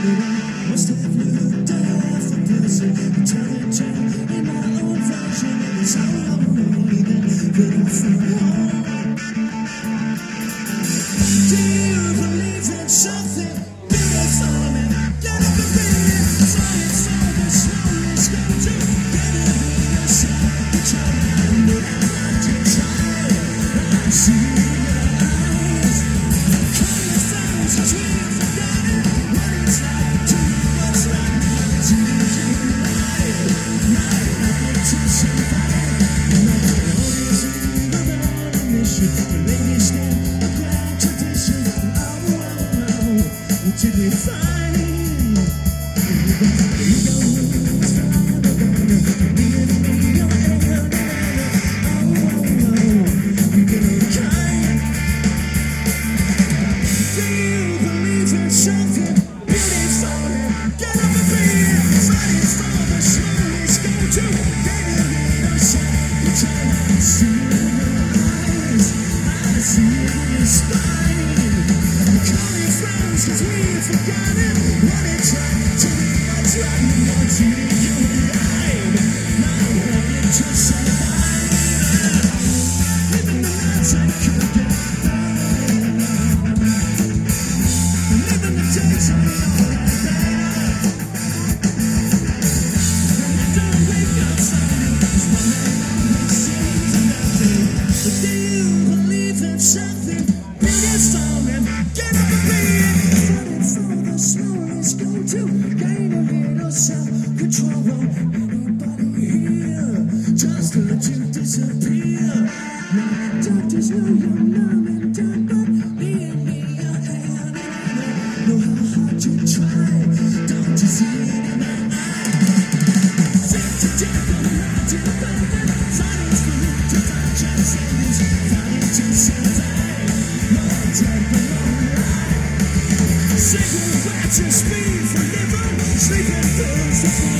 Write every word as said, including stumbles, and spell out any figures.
Must have looked off the person and turned it down in my own version. And it's how I only then could I find home. Do you believe in something beautiful and get up and be it? Fight for the slowest go to get it in yourself. But you're not in it, I'm not too tired. I see your eyes. Call your friends, cause we have forgotten what it's like to do what's right. To do right, right, right, to survive. And I can always leave without a mission. The ladies stand a grand tradition. Oh, oh, oh, until we find you go who's found the wonder. Leave me your hand. Oh, oh, oh, you get a kind. Do you believe in something beautiful and get up and be it? Fighting for the slowest go to get it in yourself. But you're not seeing your eyes. I see your spine. Call your friends, cause we've forgotten what it's like to be what's right. And once you you alive, now I want you to survive. Living the nights I could get by. Living the days I alright better. And I don't wake up fighting, cause one night only seems nothing. But do you believe in something beautiful and get up and be it? Fighting for the slowest go to gain a little self-control. Won't anybody here just to let you disappear? Now doctors know you're numb and done, but leave me your hand. And I know how hard you try. Don't you see it in my eyes? Sick to death on the road to the back. Fighting for you to find transcendence. Fighting to survive. More dead but more alive. Cigarettes and speed for liver. Sleeping pills for